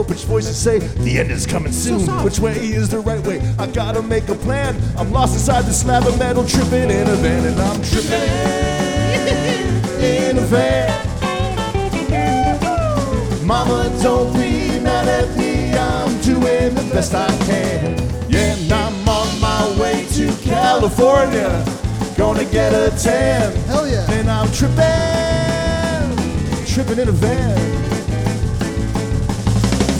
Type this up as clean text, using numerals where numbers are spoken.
Which voices say the end is coming soon? Which way is the right way? I gotta make a plan. I'm lost inside the slab of metal, tripping in a van, and I'm tripping in a van. Mama, don't be mad at me. I'm doing the best I can. Yeah, and I'm on my way to California, gonna get a tan. Hell yeah. And I'm tripping in a van.